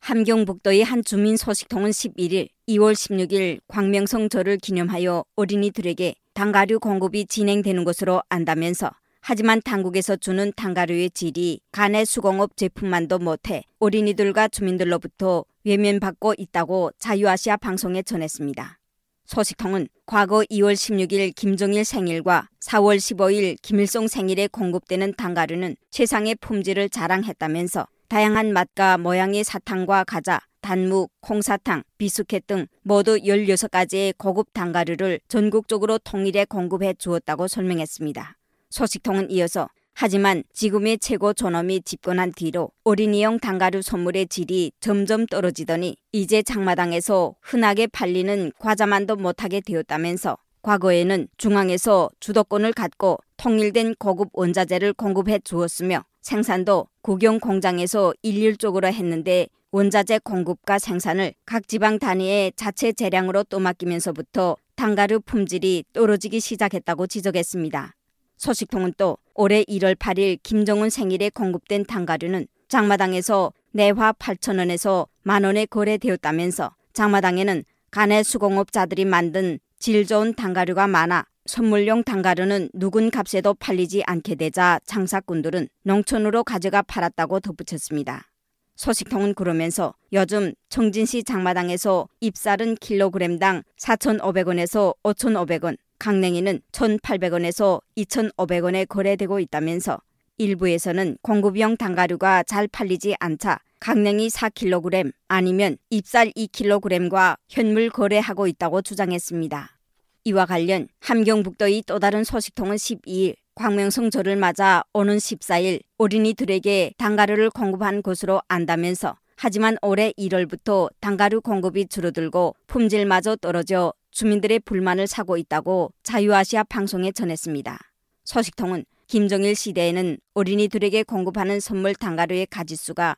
함경북도의 한 주민 소식통은 11일 2월 16일 광명성절을 기념하여 어린이들에게 당가류 공급이 진행되는 것으로 안다면서 하지만 당국에서 주는 당가류의 질이 간의 수공업 제품만도 못해 어린이들과 주민들로부터 외면받고 있다고 자유아시아 방송에 전했습니다. 소식통은 과거 2월 16일 김정일 생일과 4월 15일 김일성 생일에 공급되는 당가류는 최상의 품질을 자랑했다면서 다양한 맛과 모양의 사탕과 과자, 단묵, 콩사탕, 비스켓 등 모두 16가지의 고급 당가류를 전국적으로 통일해 공급해 주었다고 설명했습니다. 소식통은 이어서 하지만 지금의 최고 존엄이 집권한 뒤로 어린이용 당가류 선물의 질이 점점 떨어지더니 이제 장마당에서 흔하게 팔리는 과자만도 못하게 되었다면서 과거에는 중앙에서 주도권을 갖고 통일된 고급 원자재를 공급해 주었으며 생산도 국영 공장에서 일률적으로 했는데 원자재 공급과 생산을 각 지방 단위의 자체 재량으로 떠맡기면서부터 당가류 품질이 떨어지기 시작했다고 지적했습니다. 소식통은 또 올해 1월 8일 김정은 생일에 공급된 당가류는 장마당에서 내화 8,000원에서 만원에 거래되었다면서 장마당에는 간의 수공업자들이 만든 질 좋은 당가류가 많아 선물용 당가류는 누군 값에도 팔리지 않게 되자 장사꾼들은 농촌으로 가져가 팔았다고 덧붙였습니다. 소식통은 그러면서 요즘 청진시 장마당에서 잎쌀은 킬로그램당 4,500원에서 5,500원, 강냉이는 1,800원에서 2,500원에 거래되고 있다면서 일부에서는 공급용 당가류가 잘 팔리지 않자 강냉이 4kg 아니면 잎쌀 2kg과 현물 거래하고 있다고 주장했습니다. 이와 관련 함경북도의 또 다른 소식통은 12일 광명성절을 맞아 오는 14일 어린이들에게 당가류를 공급한 것으로 안다면서 하지만 올해 1월부터 당가류 공급이 줄어들고 품질마저 떨어져 주민들의 불만을 사고 있다고 자유아시아 방송에 전했습니다. 소식통은 김정일 시대에는 어린이들에게 공급하는 선물 당가류의 가짓수가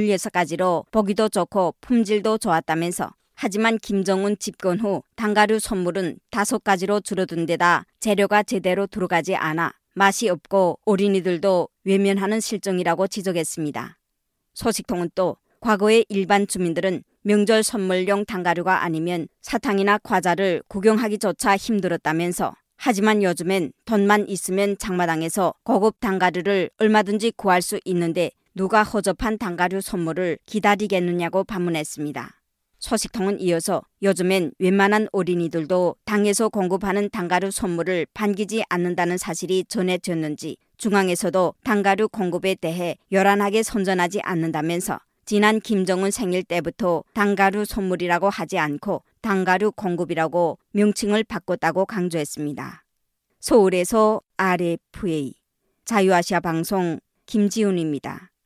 16가지로 보기도 좋고 품질도 좋았다면서 하지만 김정은 집권 후 당가류 선물은 5가지로 줄어든 데다 재료가 제대로 들어가지 않아 맛이 없고 어린이들도 외면하는 실정이라고 지적했습니다. 소식통은 또 과거의 일반 주민들은 명절 선물용 당가류가 아니면 사탕이나 과자를 구경하기조차 힘들었다면서 하지만 요즘엔 돈만 있으면 장마당에서 고급 당가류를 얼마든지 구할 수 있는데 누가 허접한 당가류 선물을 기다리겠느냐고 반문했습니다. 소식통은 이어서 요즘엔 웬만한 어린이들도 당에서 공급하는 당가류 선물을 반기지 않는다는 사실이 전해졌는지 중앙에서도 당가류 공급에 대해 요란하게 선전하지 않는다면서 지난 김정은 생일 때부터 당가류 선물이라고 하지 않고 당가류 공급이라고 명칭을 바꿨다고 강조했습니다. 서울에서 RFA 자유아시아 방송 김지훈입니다.